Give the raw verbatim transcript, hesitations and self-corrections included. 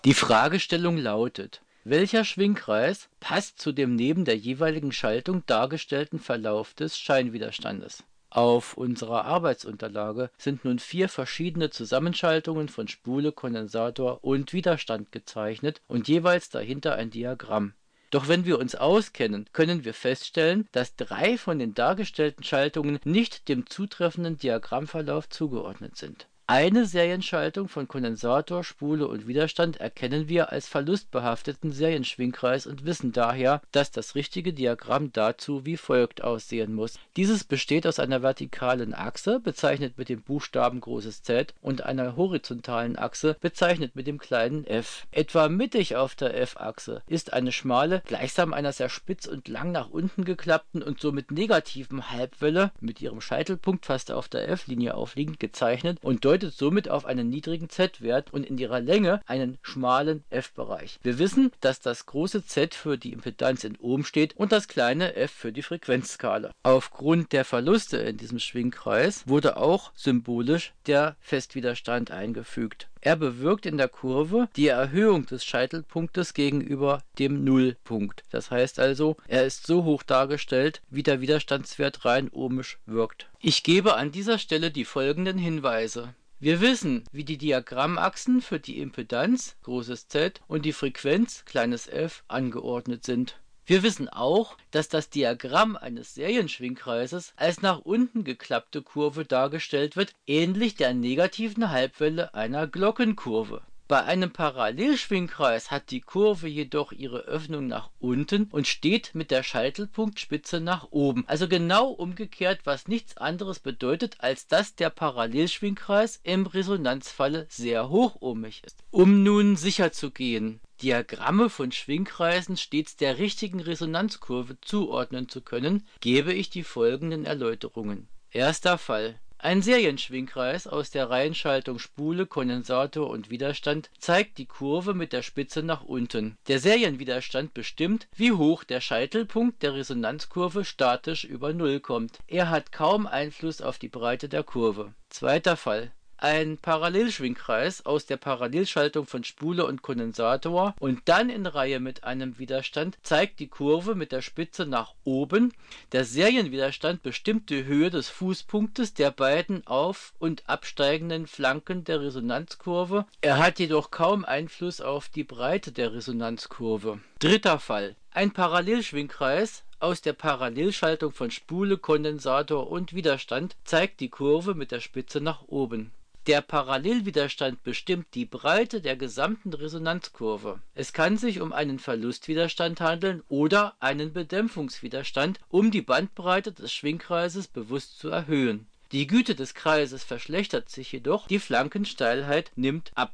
Die Fragestellung lautet: Welcher Schwingkreis passt zu dem neben der jeweiligen Schaltung dargestellten Verlauf des Scheinwiderstandes? Auf unserer Arbeitsunterlage sind nun vier verschiedene Zusammenschaltungen von Spule, Kondensator und Widerstand gezeichnet und jeweils dahinter ein Diagramm. Doch wenn wir uns auskennen, können wir feststellen, dass drei von den dargestellten Schaltungen nicht dem zutreffenden Diagrammverlauf zugeordnet sind. Eine Serienschaltung von Kondensator, Spule und Widerstand erkennen wir als verlustbehafteten Serienschwingkreis und wissen daher, dass das richtige Diagramm dazu wie folgt aussehen muss. Dieses besteht aus einer vertikalen Achse, bezeichnet mit dem Buchstaben großes Z, und einer horizontalen Achse, bezeichnet mit dem kleinen f. Etwa mittig auf der f-Achse ist eine schmale, gleichsam einer sehr spitz und lang nach unten geklappten und somit negativen Halbwelle mit ihrem Scheitelpunkt fast auf der f-Linie aufliegend gezeichnet und deutet somit auf einen niedrigen Z-Wert und in ihrer Länge einen schmalen f-Bereich. Wir wissen, dass das große Z für die Impedanz in Ohm steht und das kleine f für die Frequenzskala. Aufgrund der Verluste in diesem Schwingkreis wurde auch symbolisch der Festwiderstand eingefügt. Er bewirkt in der Kurve die Erhöhung des Scheitelpunktes gegenüber dem Nullpunkt. Das heißt also, er ist so hoch dargestellt, wie der Widerstandswert rein ohmisch wirkt. Ich gebe an dieser Stelle die folgenden Hinweise. Wir wissen, wie die Diagrammachsen für die Impedanz, großes Z, und die Frequenz, kleines f, angeordnet sind. Wir wissen auch, dass das Diagramm eines Serienschwingkreises als nach unten geklappte Kurve dargestellt wird, ähnlich der negativen Halbwelle einer Glockenkurve. Bei einem Parallelschwingkreis hat die Kurve jedoch ihre Öffnung nach unten und steht mit der Scheitelpunktspitze nach oben. Also genau umgekehrt, was nichts anderes bedeutet, als dass der Parallelschwingkreis im Resonanzfalle sehr hochohmig ist. Um nun sicher zu gehen, Diagramme von Schwingkreisen stets der richtigen Resonanzkurve zuordnen zu können, gebe ich die folgenden Erläuterungen. Erster Fall: Ein Serienschwingkreis aus der Reihenschaltung Spule, Kondensator und Widerstand zeigt die Kurve mit der Spitze nach unten. Der Serienwiderstand bestimmt, wie hoch der Scheitelpunkt der Resonanzkurve statisch über Null kommt. Er hat kaum Einfluss auf die Breite der Kurve. Zweiter Fall: Ein Parallelschwingkreis aus der Parallelschaltung von Spule und Kondensator und dann in Reihe mit einem Widerstand zeigt die Kurve mit der Spitze nach oben. Der Serienwiderstand bestimmt die Höhe des Fußpunktes der beiden auf- und absteigenden Flanken der Resonanzkurve. Er hat jedoch kaum Einfluss auf die Breite der Resonanzkurve. Dritter Fall: Ein Parallelschwingkreis aus der Parallelschaltung von Spule, Kondensator und Widerstand zeigt die Kurve mit der Spitze nach oben. Der Parallelwiderstand bestimmt die Breite der gesamten Resonanzkurve. Es kann sich um einen Verlustwiderstand handeln oder einen Bedämpfungswiderstand, um die Bandbreite des Schwingkreises bewusst zu erhöhen. Die Güte des Kreises verschlechtert sich jedoch, die Flankensteilheit nimmt ab.